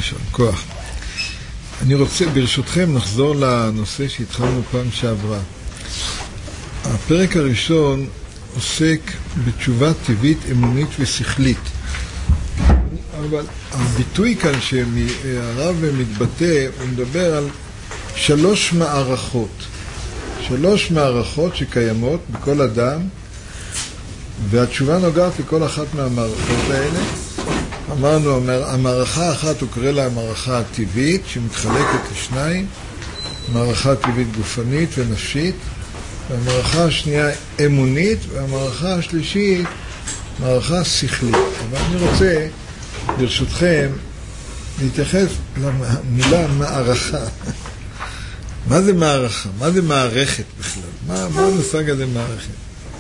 יישר כוח. אני רוצה, ברשותכם, נחזור לנושא שהתחלנו פעם שעברה. הפרק הראשון עוסק בתשובה טבעית, אמונית ושכלית. אבל הביטוי כאן שהרב מתבטא, הוא מדבר על 3 מערכות. 3 מערכות שקיימות בכל אדם, והתשובה נוגעת לכל אחת מהמערכות האלה. אמרנו, המערכה האחת הוא קורא לה המערכה הטבעית, שמתחלקת לשניים, מערכה טבעית גופנית ונפשית, והמערכה השנייה אמונית, והמערכה השלישית מערכה שכלית. אבל אני רוצה, ברשותכם, להתייחס למילה מערכה. מה זה מערכה? מה זה מערכת בכלל? מה המושג הזה מערכת?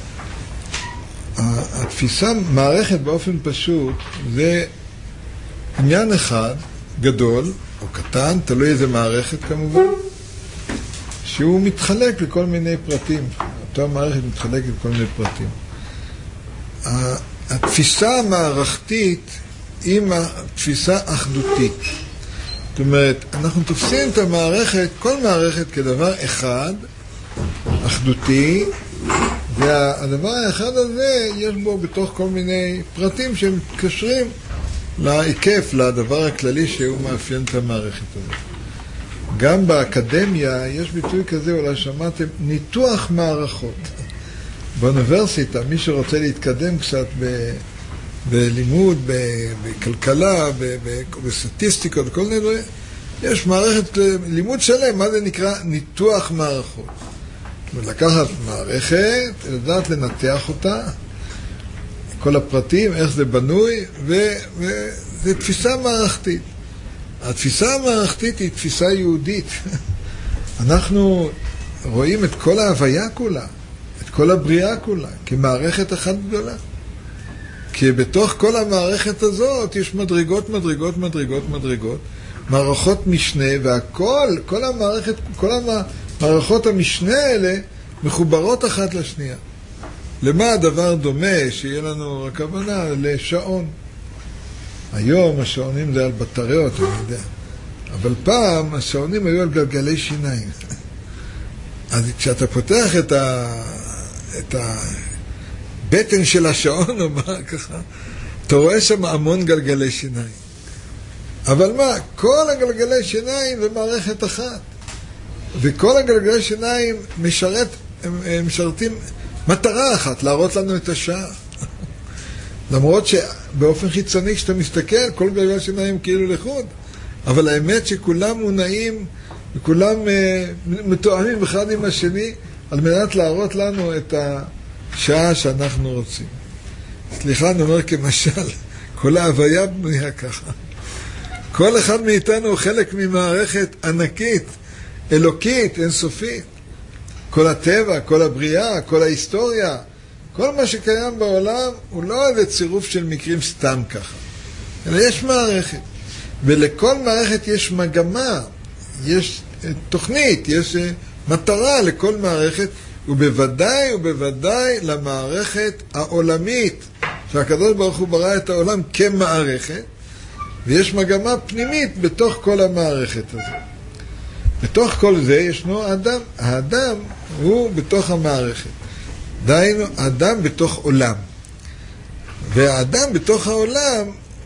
התפיסה מערכת באופן פשוט זה עניין אחד גדול או קטן, תלוי איזה מערכת כמובן, שהוא מתחלק לכל מיני פרטים. אותה מערכת מתחלקת לכל מיני פרטים. התפיסה המערכתית היא תפיסה אחדותית. זאת אומרת, אנחנו תופסים את המערכת, כל מערכת כדבר אחד, אחדותי, והדבר האחד הזה יש בו בתוך כל מיני פרטים שמתקשרים להיקף, לדבר הכללי שהוא מאפיין את המערכת הזאת. גם באקדמיה יש ביטוי כזה, אולי שמעתם, ניתוח מערכות. באוניברסיטה, מי שרוצה להתקדם קצת בלימוד, בכלכלה, בסטטיסטיקות, כל מיני דברים, יש מערכת לימוד שלם, מה זה נקרא ניתוח מערכות. לקחת מערכת, לדעת לנתח אותה, כל הפרטים, איך זה בנוי, וזה תפיסה מערכתית. התפיסה המערכתית היא תפיסה יהודית. אנחנו רואים את כל ההוויה כולה, את כל הבריאה כולה, כמערכת אחת גדולה. כי בתוך כל המערכת הזאת יש מדרגות, מדרגות, מדרגות, מדרגות, מערכות משנה, והכל, כל המערכות המשנה האלה מחוברות אחת לשנייה. למה הדבר דומה שיהיה לנו הכוונה? לשעון. היום השעונים זה על בטריות, אני יודע. אבל השעונים היו על גלגלי שיניים. אז כשאתה פותח את הבטן של השעון, או מה ככה, אתה רואה שם המון גלגלי שיניים. אבל כל הגלגלי שיניים זה מערכת אחת. וכל הגלגלי שיניים משרתים מטרה אחת, להראות לנו את השעה. למרות שבאופן חיצוני כשאתה מסתכל, כל גלגלי שיניים כאילו לחוד, אבל האמת שכולם מונעים וכולם מתואמים אחד עם השני על מנת להראות לנו את השעה שאנחנו רוצים. סליחה, אני אומר כמשל, כל ההוויה בנויה ככה. כל אחד מאיתנו הוא חלק ממערכת ענקית, אלוקית, אינסופית. כל הטבע, כל הבריאה, כל ההיסטוריה, כל מה שקיים בעולם הוא לא איזה צירוף של מקרים סתם ככה. אלא יש מערכת. ולכל מערכת יש מגמה, יש תוכנית, יש מטרה לכל מערכת, ובוודאי ובוודאי למערכת העולמית, שהקדוש ברוך הוא ברא את העולם כמערכת, ויש מגמה פנימית בתוך כל המערכת הזאת. בתוך כל זה ישנו אדם. האדם הוא בתוך המערכת. דהיינו, אדם בתוך עולם. והאדם בתוך העולם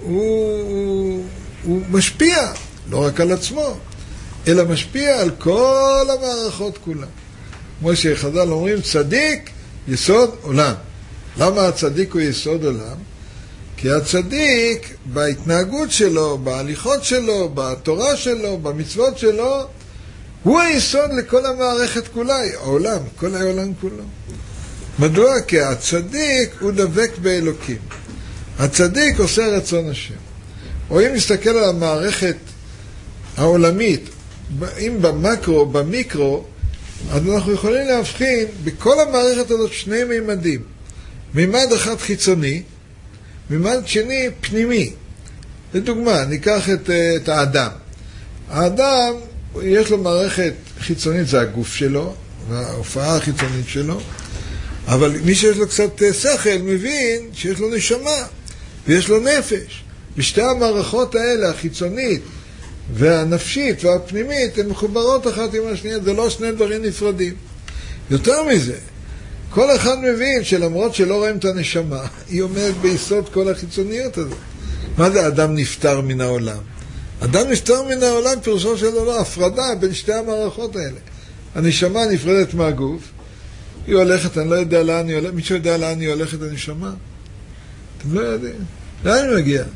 הוא משפיע, לא רק על עצמו, אלא משפיע על כל המערכות כולה. כמו שחז"ל אומרים, צדיק יסוד עולם. למה הצדיק הוא יסוד עולם? כי הצדיק בהתנהגות שלו, בהליכות שלו, בתורה שלו, במצוות שלו, הוא היסוד לכל המערכת כולה, העולם, כל העולם כולו. מדוע? כי הצדיק הוא דבק באלוקים. הצדיק עושה רצון השם. או אם נסתכל על המערכת העולמית, אם במקרו, במיקרו, אז אנחנו יכולים להבחין בכל המערכת הזאת 2 מימדים. מימד אחד חיצוני, מימד שני פנימי. לדוגמה, ניקח את האדם. האדם, יש לו מערכת חיצונית, זה הגוף שלו, וההופעה החיצונית שלו, אבל מי שיש לו קצת שכל מבין שיש לו נשמה, ויש לו נפש. בשתי המערכות האלה, החיצונית והנפשית והפנימית הן מחוברות אחת עם השנייה, זה לא שני דברים נפרדים. יותר מזה, כל אחד מבין שלמרות שלא רואים את הנשמה, היא עומדת ביסוד כל החיצוניות הזאת. מה זה אדם נפטר מן העולם? אדם נפטר מן העולם פירושו של דבר הפרדה בין שתי המערכות האלה. הנשמה נפרדת מהגוף, היא הולכת, אני לא יודע לאן היא הולכת, מישהו יודע לאן היא הולכת הנשמה? אתם לא יודעים. לאן היא מגיעה?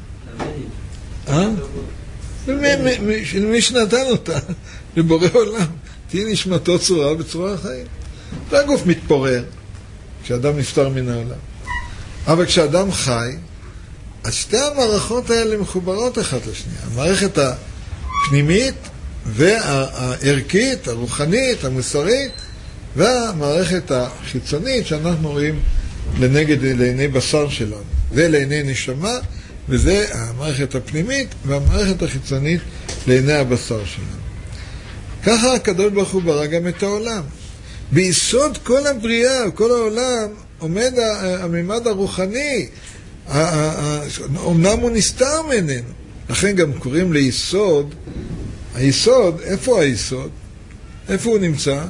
מי שנתן אותה? לבורא עולם. תהיה נשמתו צורה בצורה החיים. והגוף מתפורר כשאדם נפטר מן העולם. אבל כשאדם חי, אז שתי המערכות האלה מחוברות אחת לשנייה. המערכת הפנימית והערכית, הרוחנית, המוסרית, והמערכת החיצונית שאנחנו רואים לעיני בשר שלנו. זה לעיני נשמה, וזה המערכת הפנימית והמערכת החיצונית לעיני הבשר שלנו. ככה הקדוש ברוך הוא ברא גם את העולם. ביסוד כל הבריאה, כל העולם, עומד הממד הרוחני. אמנם הוא נסתר ממנו. לכן גם קוראים ליסוד. היסוד, איפה היסוד? איפה הוא נמצא?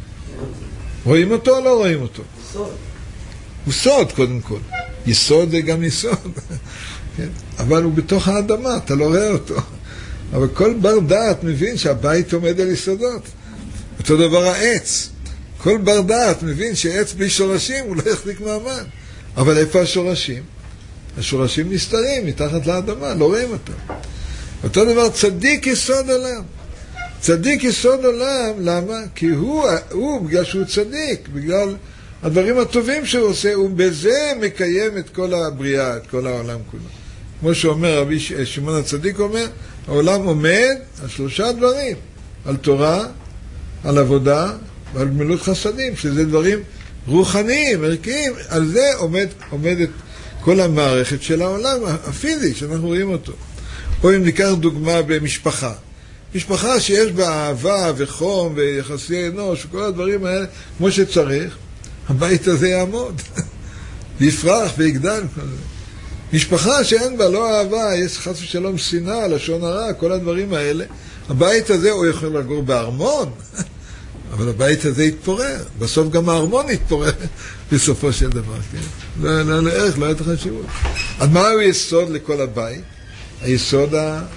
רואים אותו או לא רואים אותו? סוד. הוא סוד קודם כל. יסוד זה גם יסוד. אבל הוא בתוך האדמה, אתה לא רואה אותו. אבל כל בר דעת מבין שהבית עומד על יסודות. אותו דבר העץ. כל בר דעת מבין שעץ בלי שורשים הוא לא יחזיק מעמד. אבל איפה השורשים? השורשים נסתרים מתחת לאדמה, לא רואים אותם. אותו דבר צדיק יסוד עולם. צדיק יסוד עולם, למה? כי הוא בגלל שהוא צדיק, בגלל הדברים הטובים שהוא עושה, הוא בזה מקיים את כל הבריאה, את כל העולם כולו. כמו שאומר רבי שמעון הצדיק אומר, העולם עומד על 3 דברים, על תורה, על עבודה ועל גמילות חסדים, שזה דברים רוחניים, ערכיים, על זה עומדת כל המערכת של העולם הפיזי שאנחנו רואים אותו. או אם ניקח דוגמה במשפחה, משפחה שיש בה אהבה וחום ויחסי אנוש וכל הדברים האלה כמו שצריך, הבית הזה יעמוד ויפרח ויגדל. משפחה שאין בה לא אהבה, יש חס ושלום שנאה, לשון הרע, כל הדברים האלה, הבית הזה הוא יכול לגור בארמון, אבל הבית הזה יתפורר, בסוף גם הארמון יתפורר בסופו של דבר, כן? לא ערך, לא היה את החשיבות. אז מהו יסוד לכל הבית? היסוד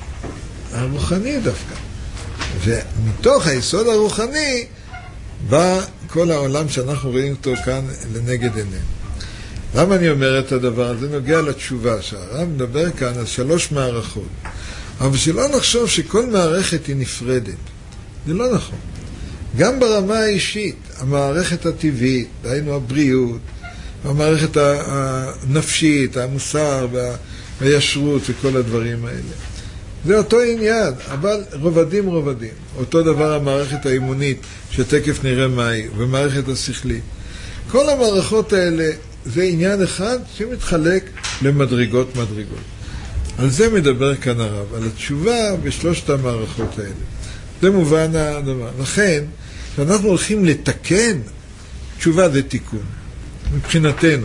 הרוחני דווקא. ומתוך היסוד הרוחני בא כל העולם שאנחנו רואים אותו כאן לנגד עינינו. למה אני אומר את הדבר הזה? נוגע לתשובה שהרב מדבר כאן על 3 מערכות. אבל שלא נחשוב שכל מערכת היא נפרדת. זה לא נכון. גם ברמה האישית, המערכת הטבעית, דהיינו הבריאות, המערכת הנפשית, המוסר והישרות וכל הדברים האלה. זה אותו עניין, אבל רובדים. אותו דבר המערכת האימונית, שתקף נראה מהי, ומערכת השכלית. כל המערכות האלה זה עניין אחד שמתחלק למדרגות. על זה מדבר כאן הרב, על התשובה בשלושת המערכות האלה. זה מובן הדבר. לכן, כשאנחנו הולכים לתקן, תשובה זה תיקון. מבחינתנו,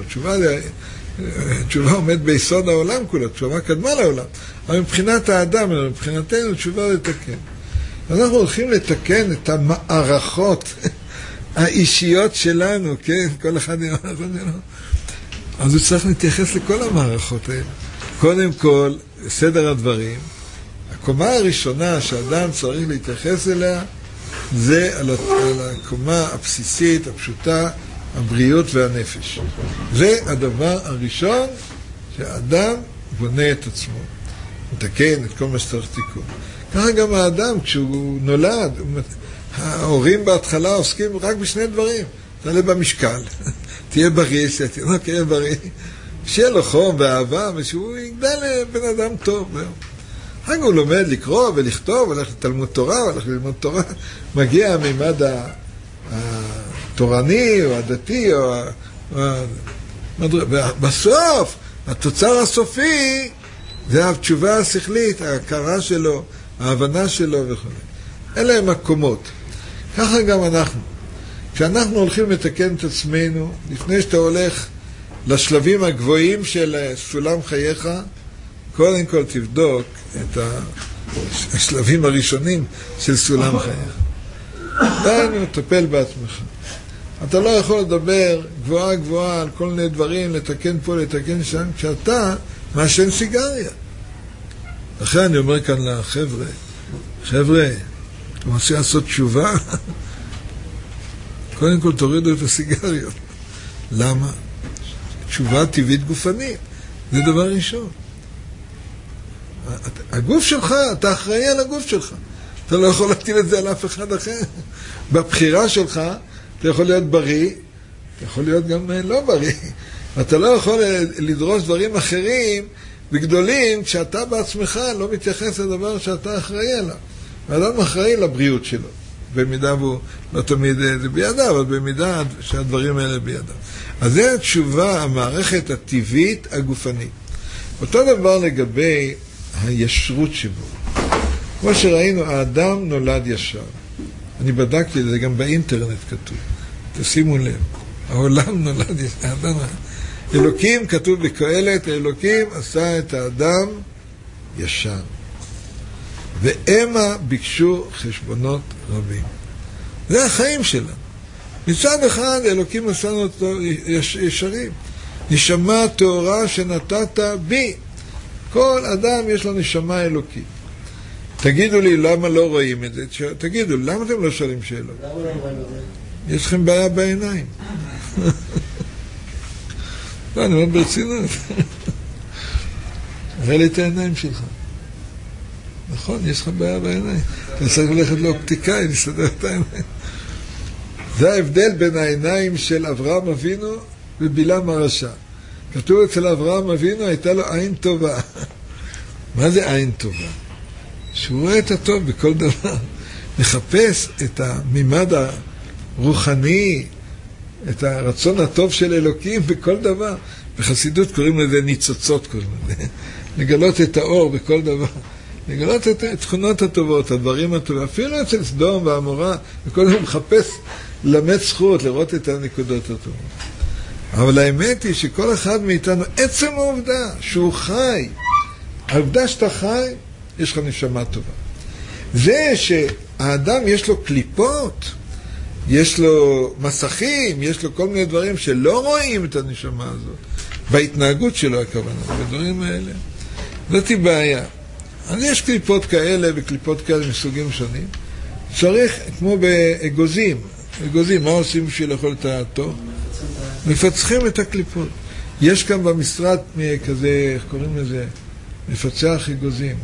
תשובה עומד ביסוד העולם כולו, תשובה קדמה לעולם. אבל מבחינת האדם, מבחינתנו, תשובה לתקן. אנחנו הולכים לתקן את המערכות האישיות שלנו, כן? כל אחד עם המערכות שלנו. אז הוא צריך להתייחס לכל המערכות האלה. קודם כל, סדר הדברים, הקומה הראשונה שאדם צריך להתייחס אליה, זה על הקומה הבסיסית, הפשוטה, הבריאות והנפש. זה הדבר הראשון שהאדם בונה את עצמו. מתקן את כל מה שצריך תיקון. ככה גם האדם, כשהוא נולד, ההורים בהתחלה עוסקים רק בשני דברים. תעלה במשקל, תהיה בריא, שהתינוק יהיה בריא, שיהיה לו חום ואהבה, ושהוא יגדל לבן אדם טוב. אחר כך הוא לומד לקרוא ולכתוב, הולך לתלמוד תורה, הולך ללמוד תורה, מגיע המימד התורני או הדתי, בסוף, התוצר הסופי, זה התשובה השכלית, ההכרה שלו, ההבנה שלו וכו'. אלה הם מקומות. ככה גם אנחנו. כשאנחנו הולכים לתקן את עצמנו, לפני שאתה הולך לשלבים הגבוהים של סולם חייך, קודם כל תבדוק את השלבים הראשונים של סולם חייך. דיינו, תטפל בעצמך. אתה לא יכול לדבר גבוהה גבוהה על כל מיני דברים, לתקן פה, לתקן שם, כשאתה מעשן סיגריה. לכן אני אומר כאן לחבר'ה, חבר'ה, אתם רוצים לעשות תשובה? קודם כל תורידו את הסיגריות. למה? תשובה טבעית גופנית. זה דבר ראשון. הגוף שלך, אתה אחראי על הגוף שלך. אתה לא יכול להטיל את זה על אף אחד אחר. בבחירה שלך, אתה יכול להיות בריא, אתה יכול להיות גם לא בריא. אתה לא יכול לדרוש דברים אחרים וגדולים כשאתה בעצמך לא מתייחס לדבר שאתה אחראי עליו. האדם אחראי לבריאות שלו. במידה הוא לא תמיד זה בידיו, אבל במידה שהדברים האלה בידיו. אז זה התשובה, המערכת הטבעית הגופנית. אותו דבר לגבי הישרות שבו. כמו שראינו, האדם נולד ישר. אני בדקתי את זה, גם באינטרנט כתוב. תשימו לב, העולם נולד ישר. אלוקים, כתוב בקהלת, אלוקים עשה את האדם ישר. ואמה ביקשו חשבונות רבים. זה החיים שלנו. מצד אחד, אלוקים עשינו אותו ישרים. נשמה תאורה שנתת בי. כל אדם יש לו נשמה אלוקית. תגידו לי למה לא רואים את זה. תגידו, למה אתם לא שואלים שאלות? למה לא רואים את זה? יש לכם בעיה בעיניים. לא, אני אומר ברצינות. הראה לי את העיניים שלך. נכון, יש לך בעיה בעיניים. אתה צריך ללכת לאופטיקאי, לסדר את העיניים. זה ההבדל בין העיניים של אברהם אבינו ובלעם הרשע. כתוב אצל אברהם אבינו, הייתה לו עין טובה. מה זה עין טובה? שהוא רואה את הטוב בכל דבר. מחפש את הממד הרוחני, את הרצון הטוב של אלוקים בכל דבר. בחסידות קוראים לזה ניצוצות, קוראים לזה. לגלות את האור בכל דבר. לגלות את התכונות הטובות, הדברים הטובים. אפילו אצל סדום והעמורה, וכל הזמן מחפש למד זכות, לראות את הנקודות הטובות. אבל האמת היא שכל אחד מאיתנו, עצם העובדה שהוא חי, העובדה שאתה חי, יש לך נשמה טובה. זה שהאדם יש לו קליפות, יש לו מסכים, יש לו כל מיני דברים שלא רואים את הנשמה הזאת, בהתנהגות שלו הכוונה, בדברים האלה. זאת היא בעיה. אז יש קליפות כאלה וקליפות כאלה מסוגים שונים. צריך, כמו באגוזים, אגוזים, מה עושים בשביל לאכול את הטוב? מפצחים את הקליפות. יש כאן במשרד כזה, איך קוראים לזה? מפצח אגוזים.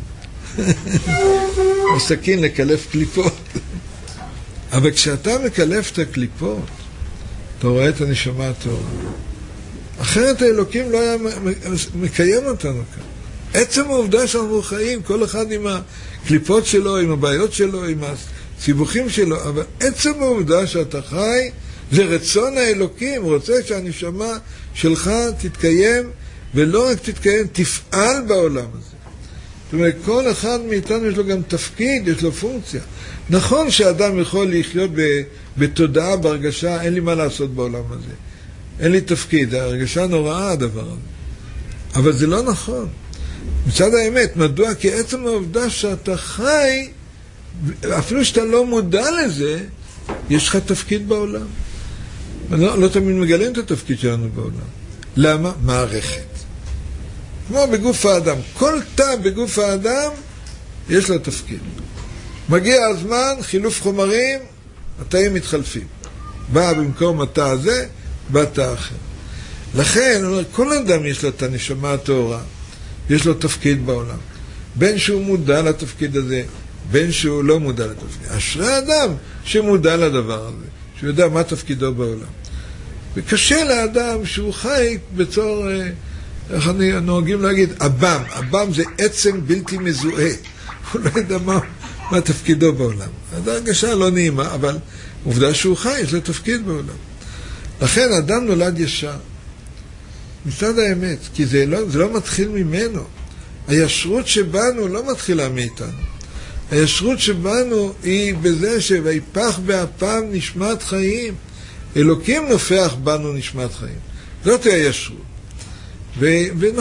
מסכין לקלף קליפות. אבל כשאתה מקלף את הקליפות, אתה רואה את הנשמה הטובה. אחרת האלוקים לא היה מקיים אותנו כאן. עצם העובדה שאנחנו חיים, כל אחד עם הקליפות שלו, עם הבעיות שלו, עם הסיבוכים שלו, אבל עצם העובדה שאתה חי, זה רצון האלוקים, רוצה שהנשמה שלך תתקיים, ולא רק תתקיים, תפעל בעולם הזה. זאת אומרת, כל אחד מאיתנו יש לו גם תפקיד, יש לו פונקציה. נכון שאדם יכול לחיות בתודעה, בהרגשה, אין לי מה לעשות בעולם הזה. אין לי תפקיד, ההרגשה נוראה הדבר הזה. אבל זה לא נכון. מצד האמת, מדוע? כי עצם העובדה שאתה חי, אפילו שאתה לא מודע לזה, יש לך תפקיד בעולם. לא תמיד מגלים את התפקיד שלנו בעולם. למה? מערכת. כמו בגוף האדם. כל תא בגוף האדם יש לו תפקיד. מגיע הזמן, חילוף חומרים, התאים מתחלפים. בא במקום התא הזה, בא תא אחר. לכן, כל אדם יש לו את הנשמה הטהורה. יש לו תפקיד בעולם. בין שהוא מודע לתפקיד הזה, בין שהוא לא מודע לתפקיד. אשרי האדם שמודע לדבר הזה, שהוא יודע מה תפקידו בעולם. וקשה לאדם שהוא חי בצור, איך נוהגים להגיד, אב"ם. אב"ם זה עצם בלתי מזוהה. הוא לא יודע מה תפקידו בעולם. ההרגשה לא נעימה, אבל עובדה שהוא חי, יש לו תפקיד בעולם. לכן האדם נולד ישר. מצד האמת, כי זה לא מתחיל ממנו. הישרות שבנו לא מתחילה מאיתנו. הישרות שבנו היא בזה שויפח באפם נשמת חיים. אלוקים נופח בנו נשמת חיים. זאת היא הישרות. ונכון,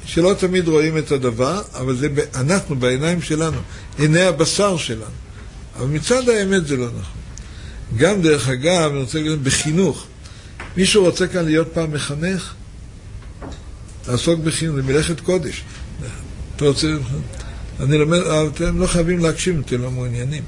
שלא תמיד רואים את הדבר, אבל זה אנחנו בעיניים שלנו, עיני הבשר שלנו. אבל מצד האמת זה לא נכון. גם דרך אגב, אני רוצה להגיד בחינוך. מישהו רוצה כאן להיות פעם מחנך? לעסוק בחינוך, זה מלאכת קודש. אתה רוצה... אני לומד, אתם לא חייבים להקשיב, אתם לא מעוניינים.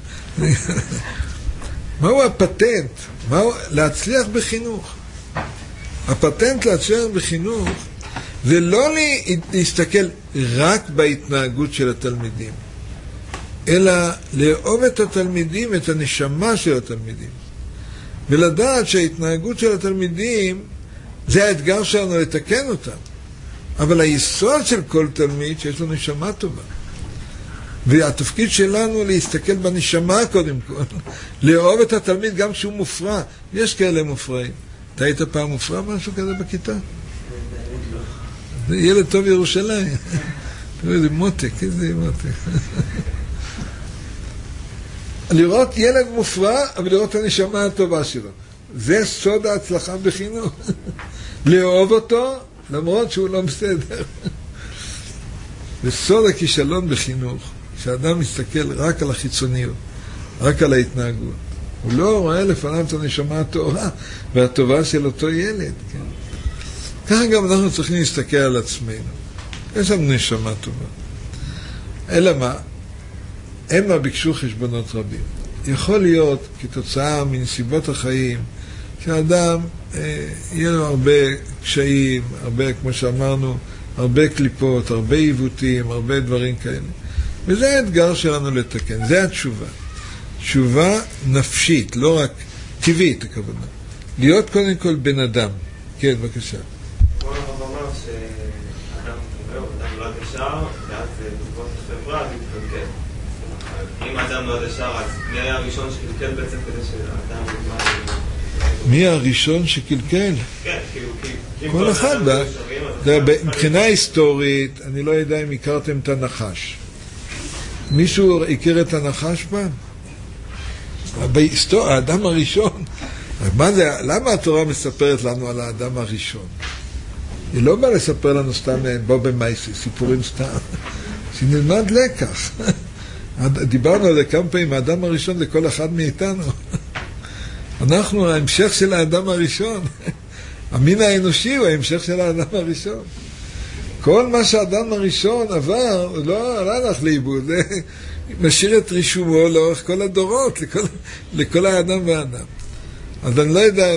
מהו הפטנט? להצליח בחינוך. הפטנט להצליח בחינוך זה לא להסתכל רק בהתנהגות של התלמידים, אלא לאהוב את התלמידים, את הנשמה של התלמידים. ולדעת שההתנהגות של התלמידים זה האתגר שלנו לתקן אותם. אבל היסוד של כל תלמיד שיש לו נשמה טובה. והתפקיד שלנו להסתכל בנשמה קודם כל, לאהוב את התלמיד גם כשהוא מופרע. יש כאלה מופרעים. אתה היית פעם מופרע משהו כזה בכיתה? זה ילד טוב ירושלים. זה מותק, איזה מותק. לראות ילד מופרע, אבל לראות את הנשמה הטובה שלו. זה סוד ההצלחה בחינוך. לאהוב אותו, למרות שהוא לא בסדר. זה סוד הכישלון בחינוך. כשאדם מסתכל רק על החיצוניות, רק על ההתנהגות. הוא לא רואה לפניו את הנשמה הטובה והטובה של אותו ילד. כן? ככה גם אנחנו צריכים להסתכל על עצמנו. יש לנו נשמה טובה. אלא מה? הם ביקשו חשבונות רבים. יכול להיות כתוצאה מנסיבות החיים שהאדם יהיה לו הרבה קשיים, הרבה, כמו שאמרנו, הרבה קליפות, הרבה עיוותים, הרבה דברים כאלה. וזה האתגר שלנו לתקן, זה התשובה. תשובה נפשית, לא רק טבעית הכוונה. להיות קודם כל בן אדם. כן, בבקשה. כמו הרב אמר שאדם לא עד ישר, ואז בסופו של חברה זה מתקלקל. אם האדם לא עד ישר, אז מי היה הראשון שקלקל בעצם כדי שהאדם יגמר? מי הראשון שקלקל? כן, כאילו... כל אחד, מבחינה היסטורית, אני לא יודע אם הכרתם את הנחש. מישהו הכיר את הנחש פעם? בהיסטוריה, האדם הראשון. למה התורה מספרת לנו על האדם הראשון? היא לא באה לספר לנו סתם בובה מייסי, סיפורים סתם. שנלמד לקח. דיברנו על זה כמה פעמים, האדם הראשון לכל אחד מאיתנו. אנחנו ההמשך של האדם הראשון. המין האנושי הוא ההמשך של האדם הראשון. כל מה שהאדם הראשון עבר, לא הלך לאיבוד, זה משאיר את רישומו לאורך כל הדורות, לכל האדם והאדם. אז אני לא יודע,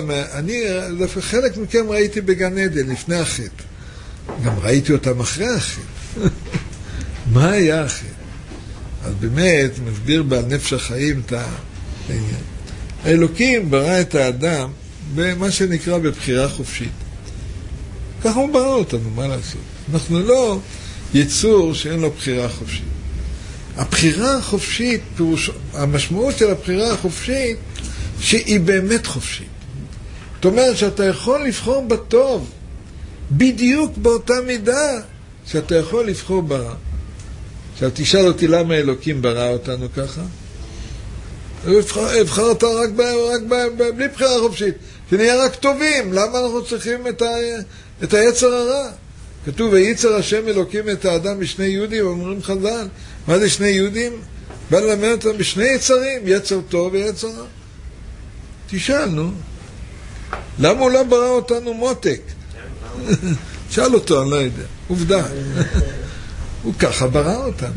חלק מכם ראיתי בגן עדן לפני החטא. גם ראיתי אותם אחרי החטא. מה היה החטא? אז באמת, מסביר בעל נפש החיים את העניין. האלוקים ברא את האדם במה שנקרא בבחירה חופשית. ככה הוא ברא אותנו, מה לעשות? אנחנו לא יצור שאין לו בחירה חופשית. הבחירה החופשית, המשמעות של הבחירה החופשית, שהיא באמת חופשית. זאת אומרת שאתה יכול לבחור בטוב, בדיוק באותה מידה שאתה יכול לבחור ברע. עכשיו תשאל אותי למה אלוקים ברא אותנו ככה? הוא יבחר אותה רק בלי בחירה חופשית, שנהיה רק טובים. למה אנחנו צריכים את היצר הרע? כתוב, ויצר השם אלוקים את האדם בשני יהודים, אומרים חז"ל. מה זה שני יהודים? בא ללמד אותם בשני יצרים, יצר טוב ויצר רע. תשאל, נו. למה הוא לא ברא אותנו מותק? שאל אותו, אני לא יודע. עובדה. הוא ככה ברא אותנו.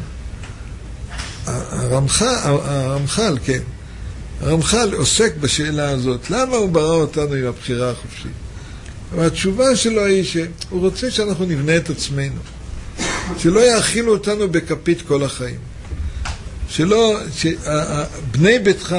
הרמח"ל, כן. הרמח"ל עוסק בשאלה הזאת. למה הוא ברא אותנו עם הבחירה החופשית? והתשובה שלו היא שהוא רוצה שאנחנו נבנה את עצמנו. שלא יאכילו אותנו בכפית כל החיים. בני ביתך.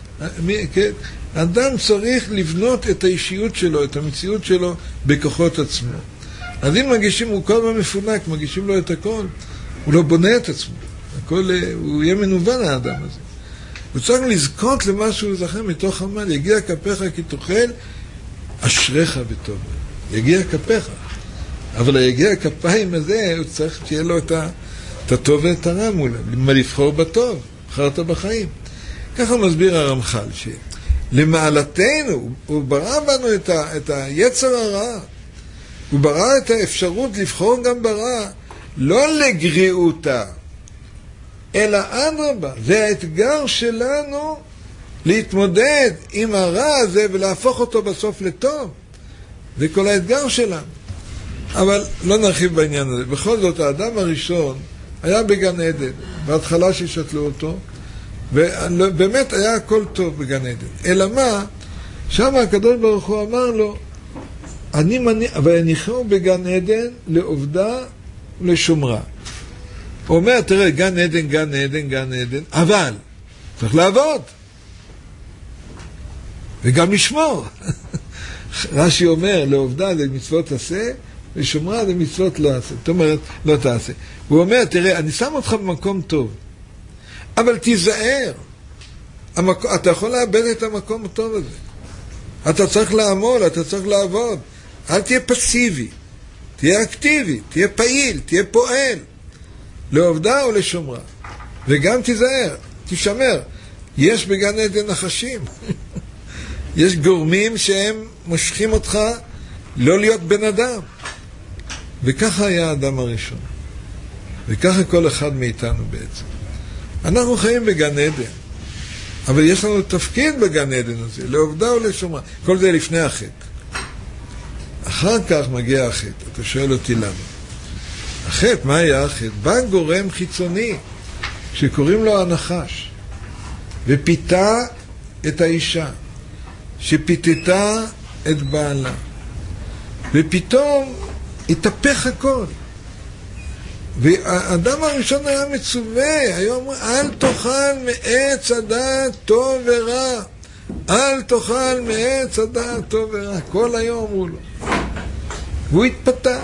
אדם צריך לבנות את האישיות שלו, את המציאות שלו, בכוחות עצמו. אז אם מגישים, הוא כל מה מפונק, מגישים לו את הכל, הוא לא בונה את עצמו. הוא יהיה מנוון האדם הזה. הוא צריך לזכות למה שהוא זכר מתוך עמל. יגיע כפיך כי תאכל, אשריך בטוב. יגיע כפיך. אבל היגיע כפיים הזה, הוא צריך שיהיה לו את הטוב ואת הרע מולה. מה לבחור בטוב, בחרת בחיים. ככה מסביר הרמח"ל, שלמעלתנו, הוא ברא בנו את היצר הרע. הוא ברא את האפשרות לבחור גם ברע, לא לגריעותה, אלא אדרבה, זה האתגר שלנו להתמודד עם הרע הזה ולהפוך אותו בסוף לטוב. זה כל האתגר שלנו. אבל לא נרחיב בעניין הזה. בכל זאת, האדם הראשון היה בגן עדן, בהתחלה ששתלו אותו, ובאמת היה הכל טוב בגן עדן. אלא מה? שם הקדוש ברוך הוא אמר לו, ויניחהו בגן עדן לעובדה ולשומרה. הוא אומר, תראה, גן עדן, גן עדן, גן עדן, אבל צריך לעבוד וגם לשמור. רש"י אומר, לעובדה זה מצוות עשה, ושומרה זה מצוות לא עשה. זאת אומרת, לא תעשה. הוא אומר, תראה, אני שם אותך במקום טוב, אבל תיזהר. אתה יכול לאבד את המקום הטוב הזה. אתה צריך לעמול, אתה צריך לעבוד. אל תהיה פסיבי, תהיה אקטיבי, תהיה פעיל, תהיה פועל. לעובדה או לשומרה. וגם תיזהר, תשמר. יש בגן עדן נחשים. יש גורמים שהם מושכים אותך לא להיות בן אדם. וככה היה האדם הראשון. וככה כל אחד מאיתנו בעצם. אנחנו חיים בגן עדן. אבל יש לנו תפקיד בגן עדן הזה, לעובדה או לשומרה. כל זה לפני החטא. אחר כך מגיע החטא. אתה שואל אותי למה. החטא, מה היה החטא? בא גורם חיצוני שקוראים לו הנחש, ופיתה את האישה, שפיתתה את בעלה, ופתאום התהפך הכל. והאדם הראשון היה מצווה, היום אל תאכל מעץ הדעת טוב ורע, אל תאכל מעץ הדעת טוב ורע, כל היום אמרו לו. והוא התפתה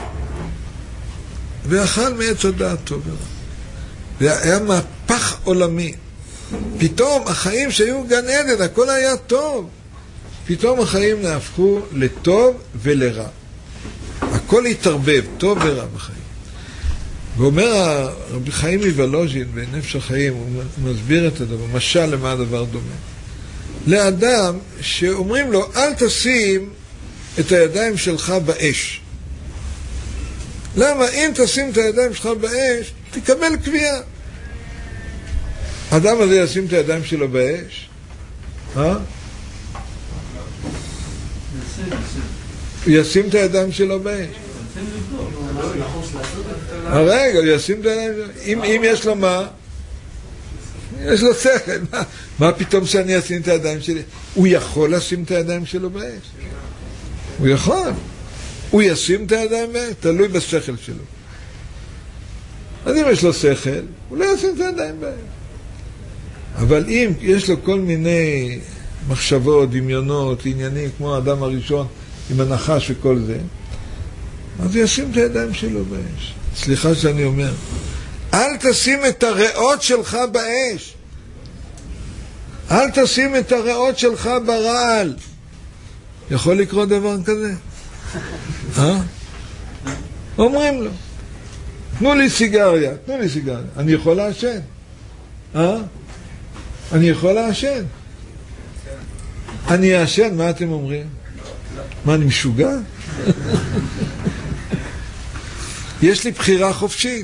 ואכל מעץ הדעת טוב ורע. זה היה מהפך עולמי. פתאום החיים שהיו גן עדן, הכל היה טוב, פתאום החיים נהפכו לטוב ולרע. הכל התערבב, טוב ורע בחיים. ואומר רבי חיים מוולוז'ין בנפש החיים, הוא מסביר את הדבר, משל למה הדבר דומה. לאדם שאומרים לו, אל תשים את הידיים שלך באש. למה? אם תשים את הידיים שלך באש, תקבל קביעה. האדם הזה ישים את הידיים שלו באש? הוא ישים את הידיים שלו באש. הרגע, הוא ישים את הידיים שלו. אם יש לו מה? יש לו שכל. מה פתאום שאני אשים את הידיים שלי? הוא יכול לשים את הידיים שלו באש. הוא יכול. הוא ישים את הידיים באש, תלוי בשכל שלו. אז אם יש לו שכל, הוא לא ישים את הידיים באש. אבל אם יש לו כל מיני מחשבות, דמיונות, עניינים, כמו האדם הראשון עם הנחש וכל זה, אז הוא ישים את הידיים שלו באש. סליחה שאני אומר, אל תשים את הריאות שלך באש. אל תשים את הריאות שלך ברעל. יכול לקרות דבר כזה? אומרים לו, תנו לי סיגריה, תנו לי סיגריה. אני יכול לעשן. אני יכול לעשן. אני אעשן, מה אתם אומרים? מה, אני משוגע? יש לי בחירה חופשית.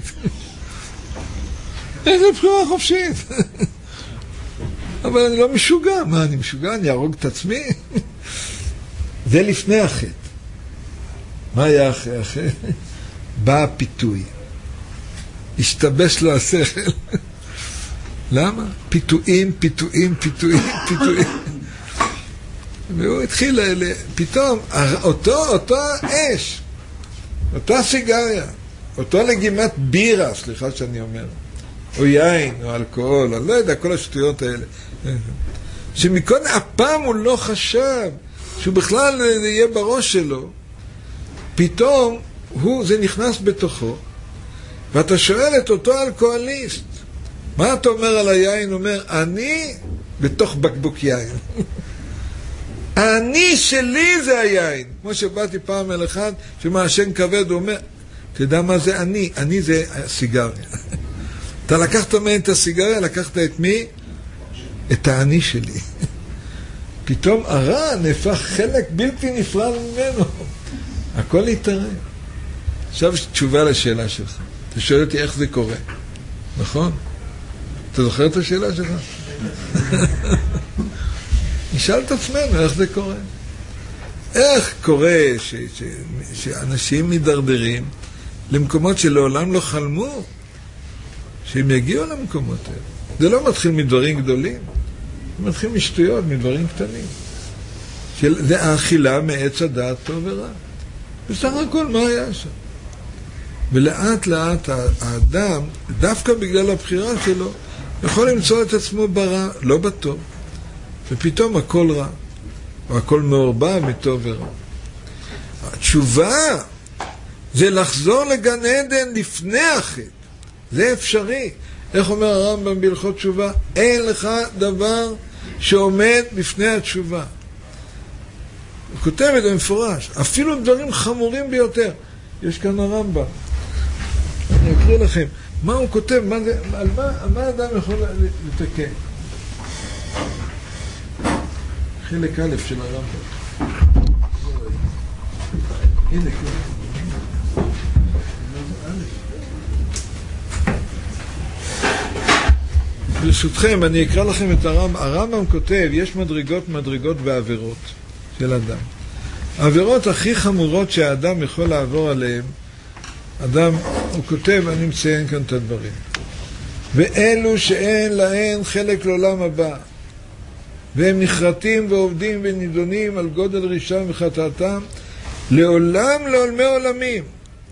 יש לי בחירה חופשית. אבל אני לא משוגע. מה, אני משוגע? אני ארוג את עצמי? זה לפני החטא. מה היה אחרי החטא? בא הפיתוי. השתבש לו השכל. למה? פיתויים, פיתויים, פיתויים, פיתויים. והוא התחיל, פתאום, אותו אש, אותה סיגריה, אותו לגימת בירה, סליחה שאני אומר, או יין, או אלכוהול, אני לא יודע, כל השטויות האלה. שמקודם, הפעם הוא לא חשב, שהוא בכלל יהיה בראש שלו, פתאום זה נכנס בתוכו, ואתה שואל את אותו אלכוהוליסט, מה אתה אומר על היין? הוא אומר, אני בתוך בקבוק יין. אני שלי זה היין. כמו שבאתי פעם אל אחד שמעשן כבד, הוא אומר, אתה יודע מה זה אני? אני זה הסיגריה. אתה לקחת ממני את הסיגריה, לקחת את מי? את האני שלי. פתאום הרע נהפך חלק בלתי נפרד ממנו. הכל יתערב. עכשיו תשובה לשאלה שלך. אתה שואל אותי איך זה קורה, נכון? אתה זוכר את השאלה שלך? נשאל את עצמנו איך זה קורה. איך קורה שאנשים מדרדרים למקומות שלעולם לא חלמו שהם יגיעו למקומות האלה? זה לא מתחיל מדברים גדולים, זה מתחיל משטויות, מדברים קטנים. זה האכילה מעץ הדעת טוב ורע. בסך הכל מה היה שם? ולאט לאט האדם, דווקא בגלל הבחירה שלו, יכול למצוא את עצמו ברע, לא בטוב. ופתאום הכל רע, או הכל מעורבב מטוב ורע. התשובה זה לחזור לגן עדן לפני החטא. זה אפשרי. איך אומר הרמב"ם בהלכות תשובה? אין לך דבר שעומד בפני התשובה. הוא כותב את זה במפורש. אפילו דברים חמורים ביותר. יש כאן הרמב"ם. אני אקריא לכם. מה הוא כותב? על מה אדם יכול לתקן? חלק א' של הרמב"ם. הנה כאן. ברשותכם, אני אקרא לכם את הרמב"ם. הרמב"ם כותב, יש מדרגות בעבירות של אדם. העבירות הכי חמורות שהאדם יכול לעבור עליהן, אדם, הוא כותב, אני מציין כאן את הדברים. ואלו שאין להן חלק לעולם הבא, והם נחרטים ועובדים ונידונים על גודל רישם וחטאתם, לעולמי עולמים.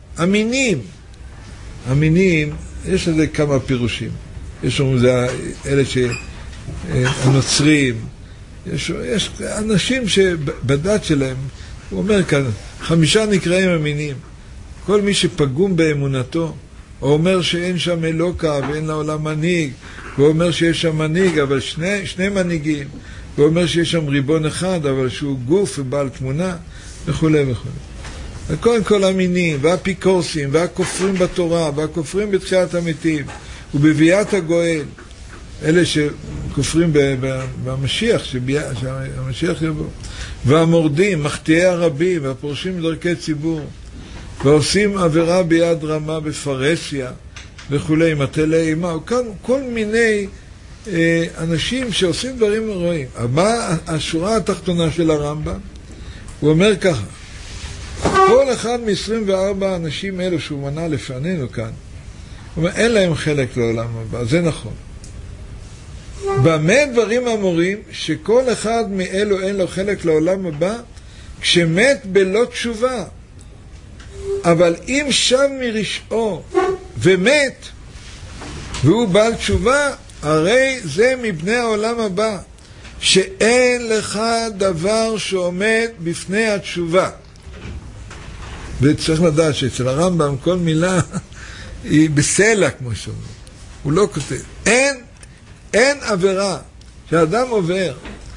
אמינים, יש לזה כמה פירושים. יש לנו זה אלה שהנוצרים, יש אנשים שבדת שלהם, הוא אומר כאן, 5 נקראים אמינים. כל מי שפגום באמונתו, או אומר שאין שם אלוקה ואין לעולם מנהיג, הוא אומר שיש שם מנהיג, אבל שני מנהיגים, הוא אומר שיש שם ריבון אחד, אבל שהוא גוף ובעל תמונה, וכו' וכו'. וקודם כל המינים, והאפיקורסים, והכופרים בתורה, והכופרים בתחיית המתים, ובביאת הגואל, אלה שכופרים במשיח, שהמשיח יבוא, והמורדים, מחטיאי הרבים, והפורשים בדרכי ציבור, ועושים עבירה ביד רמה בפרסיה, וכולי, מטלי אימה, כל מיני אנשים שעושים דברים רואים. מה השורה התחתונה של הרמב"ם? הוא אומר ככה, כל אחד מ-24 אנשים אלו שהוא מנה לפנינו כאן, הוא אומר, אין להם חלק לעולם הבא, זה נכון. במה דברים אמורים שכל אחד מאלו אין לו חלק לעולם הבא, כשמת בלא תשובה. אבל אם שם מרשעו ומת, והוא בעל תשובה, הרי זה מבני העולם הבא, שאין לך דבר שעומד בפני התשובה. וצריך לדעת שאצל הרמב"ם כל מילה היא בסלע, כמו שאומר. הוא לא כותב. אין עבירה שאדם עובר,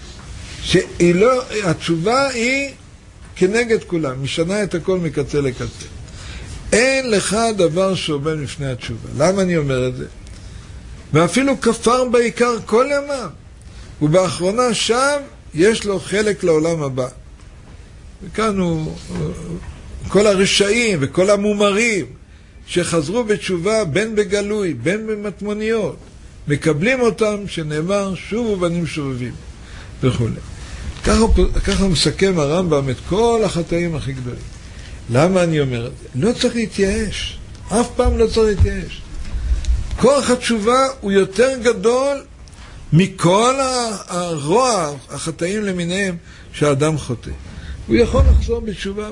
התשובה היא כנגד כולם, משנה את הכל מקצה לקצה. אין לך דבר שעומד בפני התשובה. למה אני אומר את זה? ואפילו כפר בעיקר כל ימיו, ובאחרונה שם יש לו חלק לעולם הבא. וכאן כל הרשעים וכל המומרים שחזרו בתשובה בין בגלוי, בין במטמוניות, מקבלים אותם שנאמר שובו בנים שובבים וכו'. ככה מסכם הרמב"ם את כל החטאים הכי גדולים. למה אני אומר את זה? לא צריך להתייאש. אף פעם לא צריך להתייאש. כוח התשובה הוא יותר גדול מכל הרוע, החטאים למיניהם שהאדם חוטא. הוא יכול לחזור בתשובה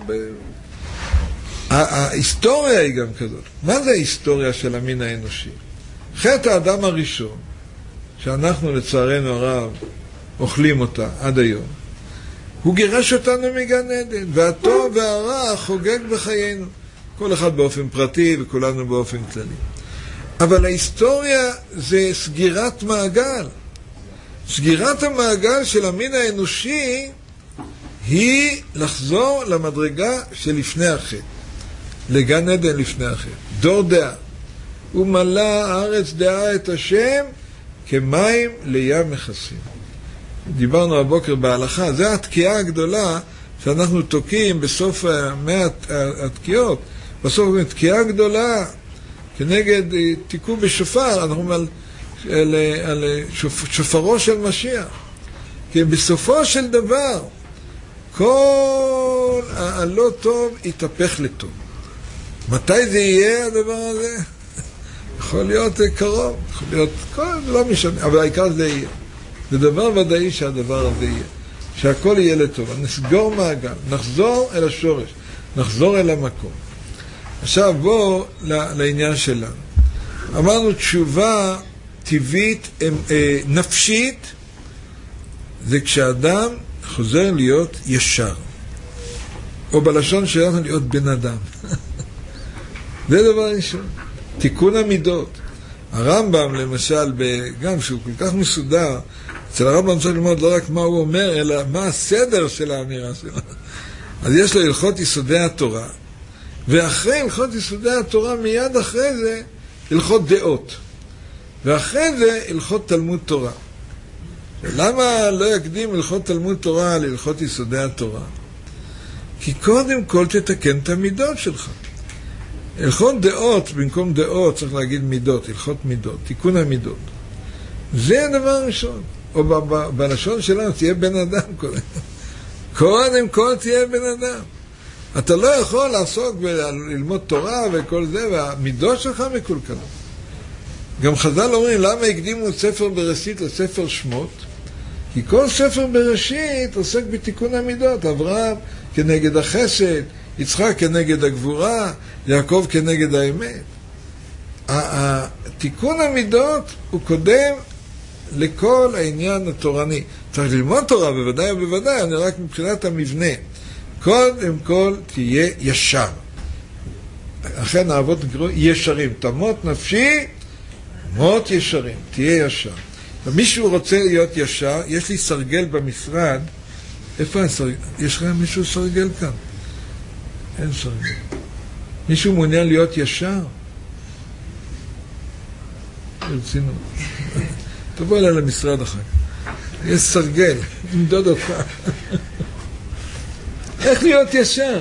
ההיסטוריה היא גם כזאת. מה זה ההיסטוריה של המין האנושי? חטא האדם הראשון, שאנחנו לצערנו הרב אוכלים אותה עד היום, הוא גירש אותנו מגן עדן, והטוב והרע חוגג בחיינו. כל אחד באופן פרטי וכולנו באופן כללי. אבל ההיסטוריה זה סגירת מעגל. סגירת המעגל של המין האנושי היא לחזור למדרגה שלפני החטא. לגן עדן לפני החטא. דור דעה. ומלא הארץ דעה את השם כמים לים מכסים. דיברנו הבוקר בהלכה, זה התקיעה הגדולה שאנחנו תוקעים בסוף 100 התקיעות. בסוף תקיעה גדולה, כנגד תיקון בשופר, אנחנו אומרים על שופרו של משיח. כי בסופו של דבר, כל הלא טוב יתהפך לטוב. מתי זה יהיה הדבר הזה? יכול להיות קרוב, יכול להיות, לא משנה, אבל העיקר זה יהיה. זה דבר ודאי שהדבר הזה יהיה. שהכל יהיה לטוב. נסגור מעגל, נחזור אל השורש, נחזור אל המקום. עכשיו בואו לעניין שלנו. אמרנו תשובה טבעית, נפשית, זה כשאדם חוזר להיות ישר. או בלשון שלנו להיות בן אדם. זה דבר ראשון. תיקון המידות. הרמב"ם למשל, גם שהוא כל כך מסודר, אצל הרמב"ם צריך ללמוד לא רק מה הוא אומר, אלא מה הסדר של האמירה שלו. אז יש לו הלכות יסודי התורה, ואחרי הלכות יסודי התורה, מיד אחרי זה, הלכות דעות. ואחרי זה, הלכות תלמוד תורה. למה לא יקדים הלכות תלמוד תורה על הלכות יסודי התורה? כי קודם כל תתקן את המידות שלך. הלכות דעות, במקום דעות צריך להגיד מידות, הלכות מידות, תיקון המידות. זה הדבר הראשון. או בלשון שלנו תהיה בן אדם קודם. קודם כל תהיה בן אדם. אתה לא יכול לעסוק וללמוד תורה וכל זה, והמידות שלך מקולקלות. גם חז"ל אומרים, למה הקדימו את ספר בראשית לספר שמות? כי כל ספר בראשית עוסק בתיקון המידות. אברהם כנגד החסד, יצחק כנגד הגבורה, יעקב כנגד האמת. תיקון המידות הוא קודם לכל העניין התורני. צריך ללמוד תורה בוודאי ובוודאי, אני רק מבחינת המבנה. קודם כל תהיה ישר. אכן האבות נקראו ישרים. תמות נפשי, מות ישרים. תהיה ישר. ומישהו רוצה להיות ישר, יש לי סרגל במשרד. איפה הסרגל? יש לך מישהו סרגל כאן? אין סרגל. מישהו מעוניין להיות ישר? ברצינות. תבוא אליי למשרד אחר כך. יש סרגל, נמדוד אותך. איך להיות ישר?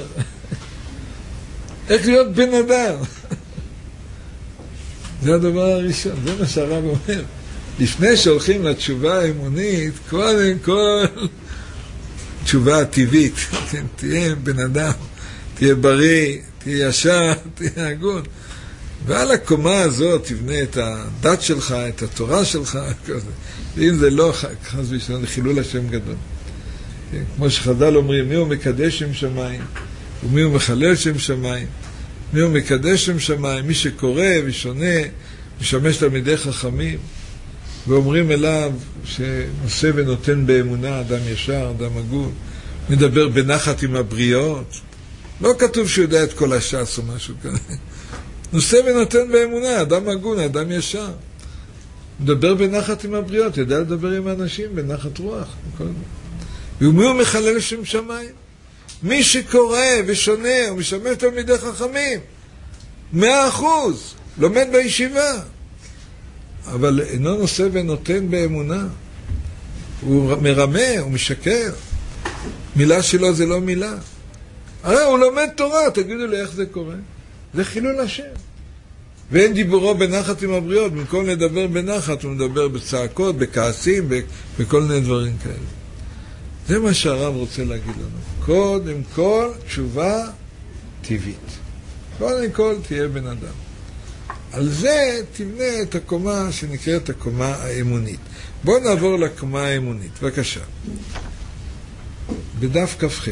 איך להיות בן אדם? זה הדבר הראשון, זה מה שהרב אומר. לפני שהולכים לתשובה האמונית, קודם כל, תשובה הטבעית, תהיה בן אדם, תהיה בריא, תהיה ישר, תהיה הגון. ועל הקומה הזאת תבנה את הדת שלך, את התורה שלך, כזה. ואם זה לא, חס ושלום, חילול השם גדול. כמו שחז"ל אומרים, מי הוא מקדש שם שמיים, ומי הוא מחלל שם שמיים. מי הוא מקדש שם שמיים, מי שקורא ושונה, משמש תלמידי חכמים, ואומרים אליו שנושא ונותן באמונה, אדם ישר, אדם הגון, מדבר בנחת עם הבריות. לא כתוב שהוא יודע את כל הש"ס או משהו כזה. נושא ונותן באמונה, אדם הגון, אדם ישר. מדבר בנחת עם הבריות, יודע לדבר עם האנשים בנחת רוח. ומי הוא מחלל שם שמיים? מי שקורא ושונה ומשמש תלמידי חכמים, 100%, לומד בישיבה, אבל אינו נושא ונותן באמונה. הוא מרמה, הוא משקר. מילה שלו זה לא מילה. הרי הוא לומד תורה, תגידו לי איך זה קורה. זה חילול השם. ואין דיבורו בנחת עם הבריות, במקום לדבר בנחת, הוא מדבר בצעקות, בכעסים, בכל מיני דברים כאלה. זה מה שהרב רוצה להגיד לנו. קודם כל, תשובה טבעית. קודם כל, תהיה בן אדם. על זה תבנה את הקומה שנקראת הקומה האמונית. בואו נעבור לקומה האמונית. בבקשה. בדף כ"ח.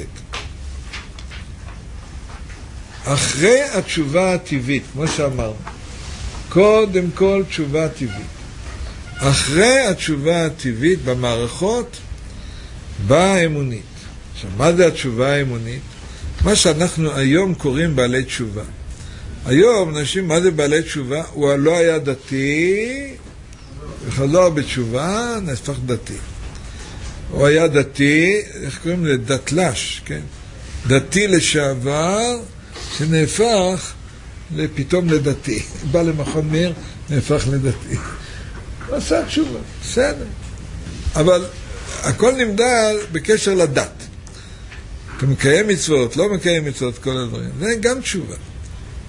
אחרי התשובה הטבעית, כמו שאמרנו, קודם כל תשובה טבעית. אחרי התשובה הטבעית במערכות, באה האמונית. עכשיו, מה זה התשובה האמונית? מה שאנחנו היום קוראים בעלי תשובה. היום אנשים, מה זה בעלי תשובה? הוא לא היה דתי, וחזר בתשובה, נהפך דתי. הוא היה דתי, איך קוראים לזה? דתל"ש, כן? דתי לשעבר, שנהפך פתאום לדתי. בא למכון מאיר, נהפך לדתי. הוא עשה תשובה, בסדר. אבל הכל נמדל בקשר לדת. אתה מקיים מצוות, לא מקיים מצוות, כל הדברים. זה גם תשובה.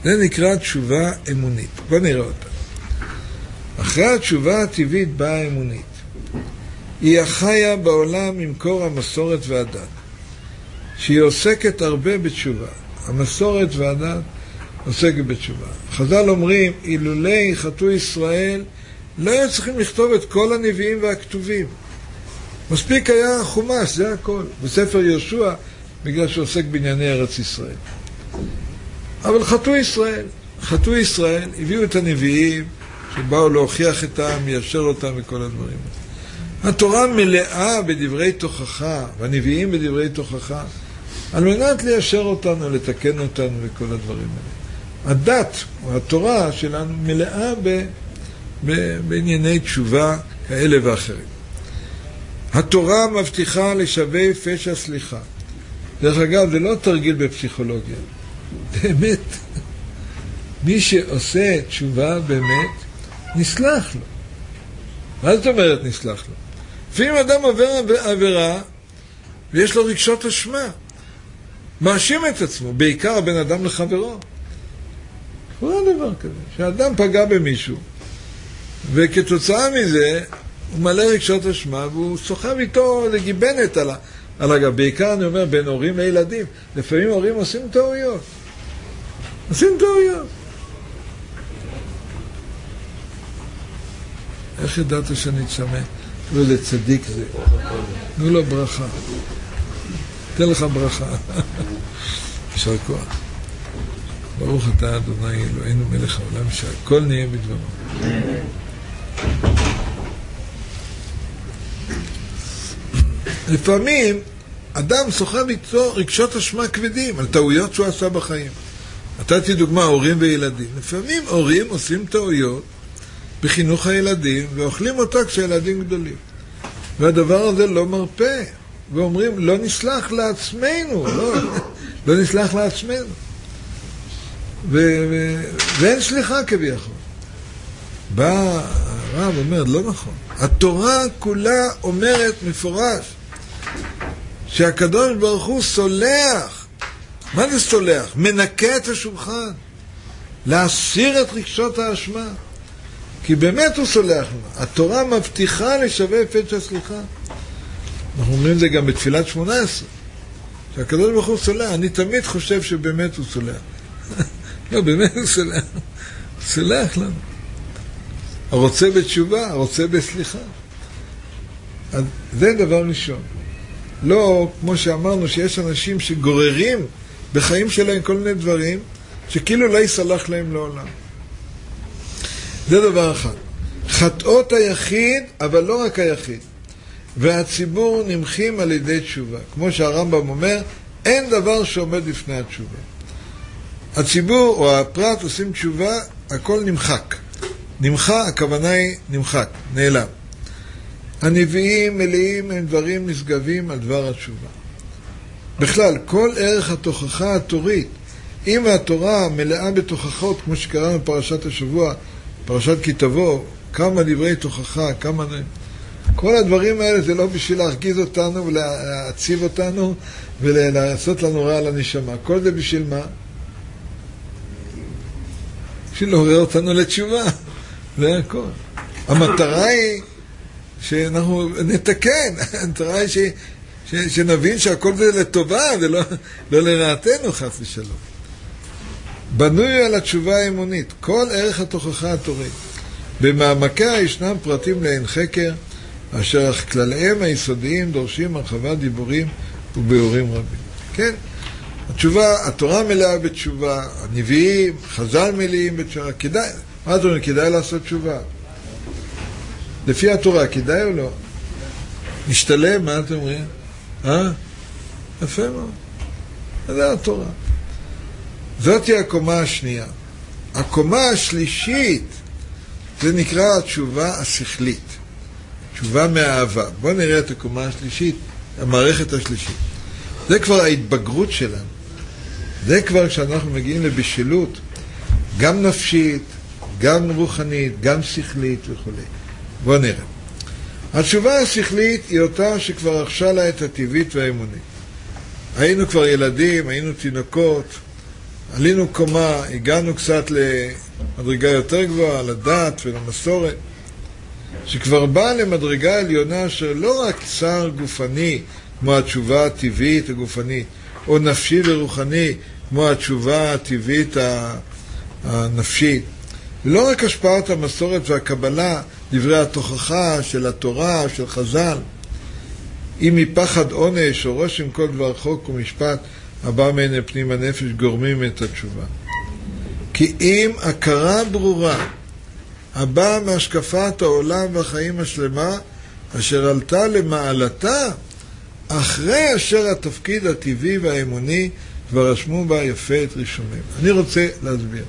זה נקרא תשובה אמונית. בוא נראה אותה. אחרי התשובה הטבעית באה האמונית. היא החיה בעולם עם קור המסורת והדת, שהיא עוסקת הרבה בתשובה. המסורת והדת עוסקת בתשובה. חז"ל אומרים, אילולי חטאו ישראל, לא היו צריכים לכתוב את כל הנביאים והכתובים. מספיק היה חומש, זה הכל. בספר יהושע, בגלל שעוסק בענייני ארץ ישראל. אבל חטאו ישראל. חטאו ישראל, הביאו את הנביאים, שבאו להוכיח את העם, מיישר אותם וכל הדברים. התורה מלאה בדברי תוכחה, והנביאים בדברי תוכחה, על מנת ליישר אותנו, לתקן אותנו וכל הדברים האלה. הדת, או התורה שלנו, מלאה בענייני תשובה כאלה ואחרים. התורה מבטיחה לשווה פשע סליחה. דרך אגב, זה לא תרגיל בפסיכולוגיה. באמת, מי שעושה תשובה באמת, נסלח לו. מה זאת אומרת נסלח לו? לפעמים אדם עובר עבירה, ויש לו רגשות אשמה. מאשים את עצמו, בעיקר הבן אדם לחברו. הוא לא דבר כזה, שאדם פגע במישהו, וכתוצאה מזה, הוא מלא רגשות אשמה, והוא סוחב איתו לגיבנת על הגב. בעיקר אני אומר, בין הורים לילדים. לפעמים הורים עושים טעויות. עושים טעויות. איך ידעת שאני צמא? תראו לצדיק זה. תנו לו ברכה. תן לך ברכה. יישר כוח. ברוך אתה אדוני אלוהינו מלך העולם שהכל נהיה בדברו. לפעמים אדם סוחב איתו רגשות אשמה כבדים על טעויות שהוא עשה בחיים. נתתי דוגמה, הורים וילדים. לפעמים הורים עושים טעויות בחינוך הילדים ואוכלים אותה כשהילדים גדולים. והדבר הזה לא מרפא. ואומרים, לא נסלח לעצמנו, לא נסלח לעצמנו. ואין סליחה כביכול. בא הרב אומר, לא נכון. התורה כולה אומרת מפורש שהקדוש ברוך הוא סולח. מה זה סולח? מנקה את השולחן. להסיר את רגשות האשמה. כי באמת הוא סולח לנו. התורה מבטיחה לשווה פשע סליחה. אנחנו אומרים זה גם בתפילת 18. שהקדוש ברוך הוא סולח. אני תמיד חושב שבאמת הוא סולח. לא, באמת הוא סולח. הוא סולח לנו. הרוצה בתשובה, הרוצה בסליחה. אז זה דבר ראשון. לא, כמו שאמרנו, שיש אנשים שגוררים בחיים שלהם כל מיני דברים, שכאילו לא יסלח להם לעולם. זה דבר אחד. חטאות היחיד, אבל לא רק היחיד. והציבור נמחים על ידי תשובה. כמו שהרמב"ם אומר, אין דבר שעומד לפני התשובה. הציבור או הפרט עושים תשובה, הכל נמחק. נמחה, הכוונה היא נמחק, נעלם. הנביאים מלאים הם דברים נשגבים על דבר התשובה. בכלל, כל ערך התוכחה התורית, אם התורה מלאה בתוכחות, כמו שקראנו בפרשת השבוע, פרשת כי תבוא, כמה דברי תוכחה, כמה... כל הדברים האלה זה לא בשביל להרגיז אותנו ולהציב אותנו ולעשות לנו רע על הנשמה. כל זה בשביל מה? בשביל להורר אותנו לתשובה. זה הכל. המטרה היא שאנחנו נתקן. המטרה היא שנבין שהכל זה לטובה, זה לא לרעתנו חס ושלום. בנוי על התשובה האמונית. כל ערך התוכחה התורית. במעמקה ישנם פרטים לעין חקר, אשר כלליהם היסודיים דורשים הרחבת דיבורים וביאורים רבים. כן? התשובה, התורה מלאה בתשובה, הנביאים, חז"ל מלאים בתשובה. כדאי, מה אתם אומרים? כדאי לעשות תשובה. לפי התורה, כדאי או לא? נשתלם, מה אתם אומרים? יפה מאוד. זה התורה. זאת היא הקומה השנייה. הקומה השלישית, זה נקרא התשובה השכלית. תשובה מהאהבה. בואו נראה את הקומה השלישית, המערכת השלישית. זה כבר ההתבגרות שלנו. זה כבר כשאנחנו מגיעים לבשלות, גם נפשית, גם רוחנית, גם שכלית וכו'. בואו נראה. התשובה השכלית היא אותה שכבר רכשה לה את הטבעית והאמונית. היינו כבר ילדים, היינו תינוקות, עלינו קומה, הגענו קצת למדרגה יותר גבוהה, לדת ולמסורת, שכבר באה למדרגה עליונה שלא רק צער גופני, כמו התשובה הטבעית הגופנית, או נפשי ורוחני, כמו התשובה הטבעית הנפשית. ולא רק השפעת המסורת והקבלה, דברי התוכחה של התורה, של חז"ל, אם מפחד עונש או רושם כל דבר חוק ומשפט הבא מעיני פנים הנפש גורמים את התשובה. כי אם הכרה ברורה הבאה מהשקפת העולם והחיים השלמה אשר עלתה למעלתה אחרי אשר התפקיד הטבעי והאמוני כבר רשמו בה יפה את רישומים. אני רוצה להסביר.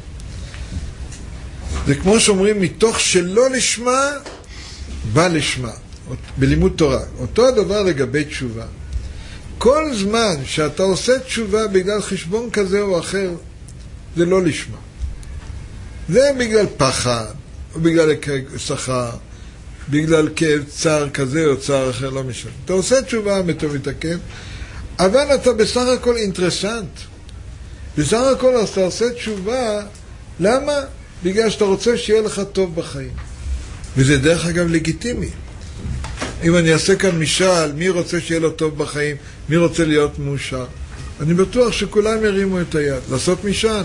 זה כמו שאומרים, מתוך שלא לשמה בא לשמה, בלימוד תורה. אותו הדבר לגבי תשובה. כל זמן שאתה עושה תשובה בגלל חשבון כזה או אחר, זה לא לשמה. זה בגלל פחד, או בגלל שכר, בגלל כאב צער כזה או צער אחר, לא משנה. אתה עושה תשובה מתקן, אבל אתה בסך הכל אינטרסנט. בסך הכל אתה עושה תשובה, למה? בגלל שאתה רוצה שיהיה לך טוב בחיים. וזה דרך אגב לגיטימי. אם אני אעשה כאן משאל, מי רוצה שיהיה לו טוב בחיים, מי רוצה להיות מאושר? אני בטוח שכולם ירימו את היד. לעשות משאל.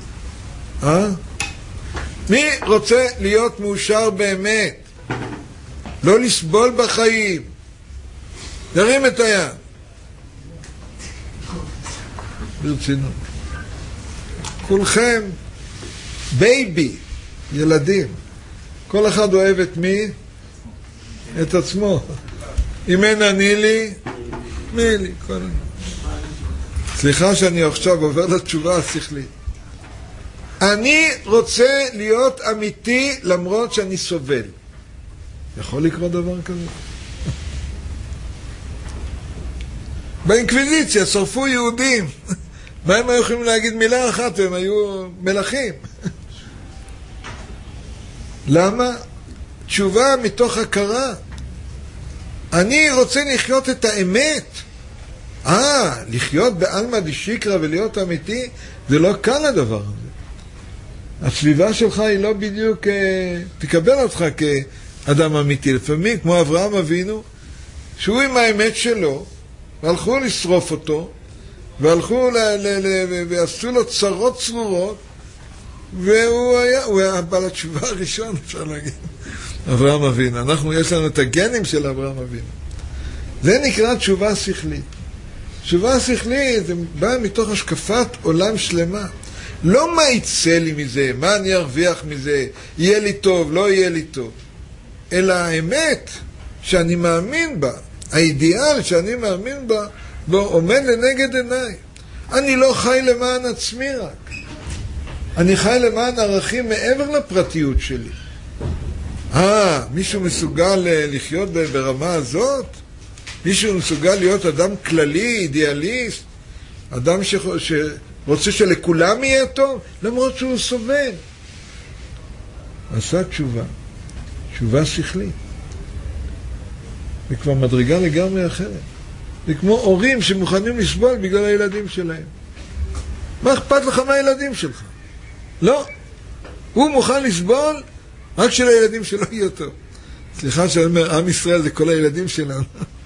מי רוצה להיות מאושר באמת? לא לסבול בחיים. ירים את היד. ברצינות. כולכם בייבי, ילדים. כל אחד אוהב את מי? את עצמו. אם אין אני לי, מי לי? סליחה שאני עכשיו עובר לתשובה השכלית. אני רוצה להיות אמיתי למרות שאני סובל. יכול לקרות דבר כזה? באינקוויזיציה שרפו יהודים. מה הם היו יכולים להגיד מילה אחת והם היו מלכים? למה? תשובה מתוך הכרה. אני רוצה לחיות את האמת. לחיות בעלמא דשיקרא ולהיות אמיתי, זה לא קל הדבר הזה. הסביבה שלך היא לא בדיוק תקבל אותך כאדם אמיתי. לפעמים, כמו אברהם אבינו, שהוא עם האמת שלו, והלכו לשרוף אותו, והלכו ועשו לו צרות צרורות, והוא היה בעל התשובה הראשון, אפשר להגיד. אברהם אבינו. יש לנו את הגנים של אברהם אבינו. זה נקרא תשובה שכלית. תשובה שכלית זה בא מתוך השקפת עולם שלמה. לא מה יצא לי מזה, מה אני ארוויח מזה, יהיה לי טוב, לא יהיה לי טוב. אלא האמת שאני מאמין בה, האידיאל שאני מאמין בה, עומד לנגד עיניי. אני לא חי למען עצמי רק. אני חי למען ערכים מעבר לפרטיות שלי. מישהו מסוגל לחיות ברמה הזאת? מישהו מסוגל להיות אדם כללי, אידיאליסט? אדם שרוצה שלכולם יהיה טוב? למרות שהוא סובל. עשה תשובה. תשובה שכלית. זה כבר מדרגה לגמרי אחרת. זה כמו הורים שמוכנים לסבול בגלל הילדים שלהם. מה אכפת לך מהילדים שלך? לא. הוא מוכן לסבול רק של הילדים שלו יהיה טוב. סליחה שאני אומר, עם ישראל זה כל הילדים שלנו.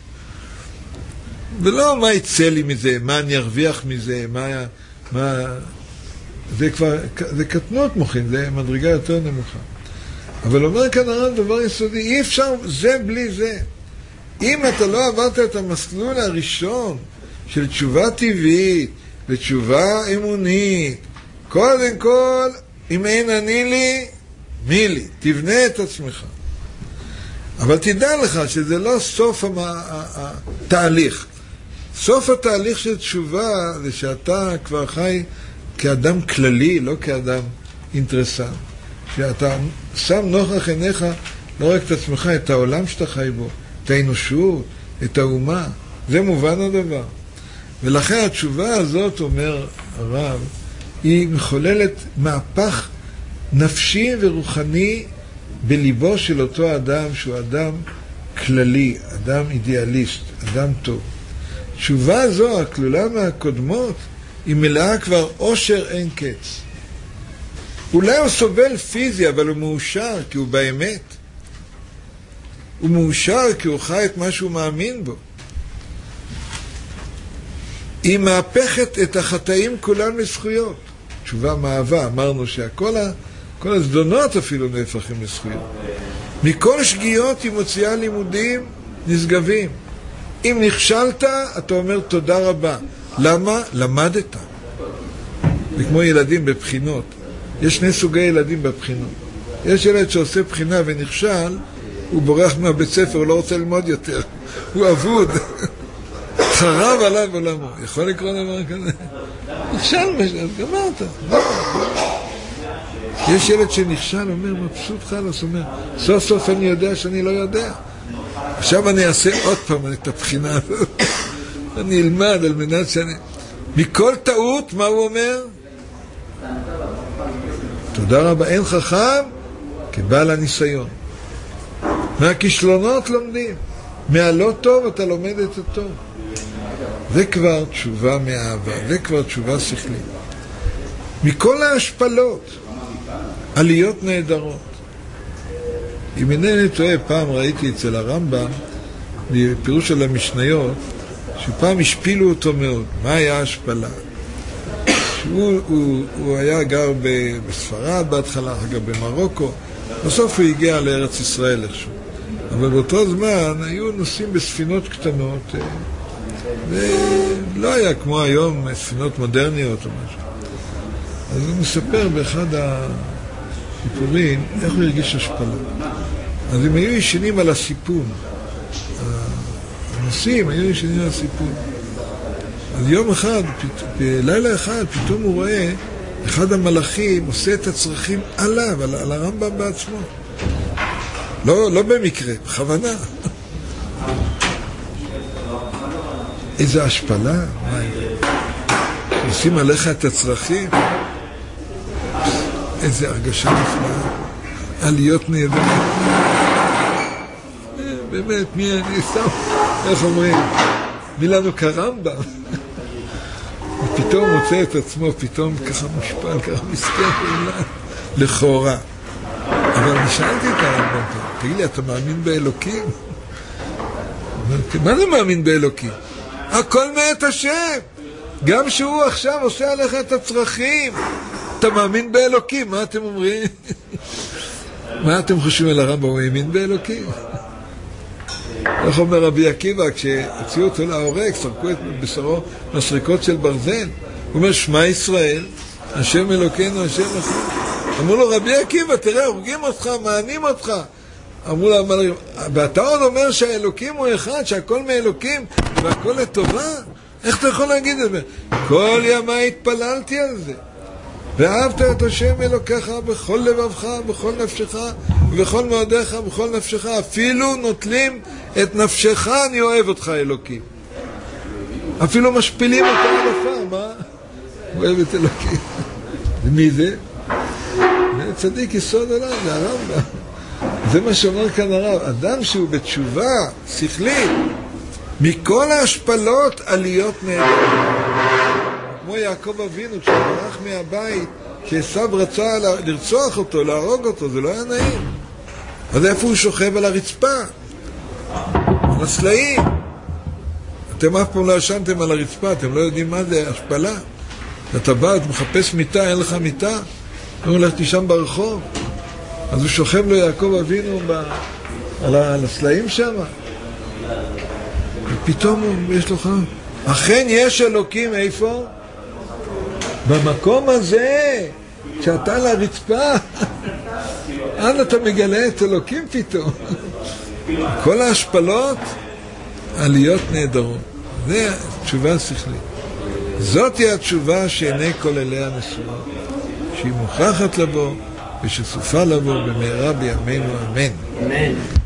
ולא מה יצא לי מזה, מה אני ארוויח מזה, זה כבר, זה קטנות מוחין, זה מדרגה יותר נמוכה. אבל אומר כאן הרב דבר יסודי, אי אפשר זה בלי זה. אם אתה לא עברת את המסלול הראשון של תשובה טבעית ותשובה אמונית, קודם כל, אם אין אני לי, מי לי? תבנה את עצמך. אבל תדע לך שזה לא סוף התהליך. סוף התהליך של תשובה זה שאתה כבר חי כאדם כללי, לא כאדם אינטרסנט. שאתה שם נוכח עיניך לא רק את עצמך, את העולם שאתה חי בו, את האנושות, את האומה. זה מובן הדבר. ולכן התשובה הזאת, אומר הרב, היא מחוללת מהפך נפשי ורוחני בליבו של אותו אדם שהוא אדם כללי, אדם אידיאליסט, אדם טוב. תשובה זו, הכלולה מהקודמות, היא מלאה כבר עושר אין קץ. אולי הוא סובל פיזי, אבל הוא מאושר כי הוא באמת. הוא מאושר כי הוא חי את מה שהוא מאמין בו. היא מהפכת את החטאים כולן לזכויות. תשובה מאהבה, אמרנו שכל הזדונות אפילו נהפכים לזכויות. מכל שגיאות היא מוציאה לימודים נשגבים. אם נכשלת, אתה אומר תודה רבה. למה? למדת. זה כמו ילדים בבחינות. יש שני סוגי ילדים בבחינות. יש ילד שעושה בחינה ונכשל, הוא בורח מהבית ספר, הוא לא רוצה ללמוד יותר. הוא אבוד. חרב עליו עולמו. יכול לקרוא דבר כזה? נכשל משל, גמרת. יש ילד שנכשל, אומר, מבסוט חלוס, אומר, סוף סוף אני יודע שאני לא יודע. עכשיו אני אעשה עוד פעם את הבחינה הזאת. אני אלמד על מנת שאני... מכל טעות, מה הוא אומר? תודה רבה, אין חכם כבעל הניסיון. מהכישלונות לומדים. מהלא טוב אתה לומד את הטוב. זה כבר תשובה מאהבה, זה כבר תשובה שכלית. מכל ההשפלות, עליות נהדרות. אם אינני טועה, פעם ראיתי אצל הרמב"ם, בפירוש של המשניות, שפעם השפילו אותו מאוד. מה היה השפלה? הוא היה גר בספרד בהתחלה, אחר כך במרוקו, בסוף הוא הגיע לארץ ישראל איכשהו. אבל באותו זמן היו נוסעים בספינות קטנות, ולא היה כמו היום ספינות מודרניות או משהו. אז הוא מספר באחד הסיפורים איך הוא הרגיש השפלה. אז הם היו ישנים על הסיפון. הנוסעים היו ישנים על הסיפון. אז יום אחד, בלילה אחד, פתאום הוא רואה אחד המלאכים עושה את הצרכים עליו, על הרמב"ם בעצמו. לא במקרה, בכוונה. איזה השפלה. עושים עליך את הצרכים. איזה הרגשה נפלאה. עליות נהדרות. באמת, מי אני שם? איך אומרים? מי לנו כרמב"ם? ופתאום מוצא את עצמו, פתאום ככה מושפל, ככה מסכן לכאורה. אבל אני שאלתי את הרמב"ם, תגיד לי, אתה מאמין באלוקים? מה זה מאמין באלוקים? הכל מאת השם. גם שהוא עכשיו עושה עליך את הצרכים. אתה מאמין באלוקים, מה אתם אומרים? מה אתם חושבים על הרמב"ם? הוא האמין באלוקים? איך אומר רבי עקיבא, כשהציעו אותו להורג, סרקו את בשרו מסריקות של ברזל, הוא אומר, שמע ישראל, השם אלוקינו, השם אחר. אמרו לו, רבי עקיבא, תראה, הורגים אותך, מענים אותך. אמרו לו, ואתה עוד אומר שהאלוקים הוא אחד, שהכל מאלוקים, והכל לטובה? איך אתה יכול להגיד את זה? כל ימי התפללתי על זה. ואהבת את השם אלוקיך בכל לבבך, בכל נפשך, ובכל מאודיך, בכל נפשך. אפילו נוטלים את נפשך, אני אוהב אותך אלוקים. אפילו משפילים אותה על עפר, מה? אוהב את אלוקים. ומי זה? זה צדיק יסוד עולם, זה הרמב"ם. זה מה שאומר כאן הרב. אדם שהוא בתשובה שכלית, מכל ההשפלות עליות נהדרות. כמו יעקב אבינו, כשהוא ברח מהבית, שעשיו רצה לרצוח אותו, להרוג אותו, זה לא היה נעים. אז איפה הוא שוכב? על הרצפה, על הסלעים. אתם אף פעם לא ישנתם על הרצפה, אתם לא יודעים מה זה השפלה. אתה בא, אתה מחפש מיטה, אין לך מיטה, הוא הולך תישן ברחוב. אז הוא שוכב לו יעקב אבינו על הסלעים שם. ופתאום יש לו חם. אכן יש אלוקים, איפה? במקום הזה, כשאתה על הרצפה, אז אתה מגלה את אלוקים פתאום. כל ההשפלות, עליות נהדרות. זה התשובה השכלית. זאת היא התשובה שעיני כל אליה נשואות, שהיא מוכרחת לבוא ושסופה לבוא במהרה בימינו אמן. אמן.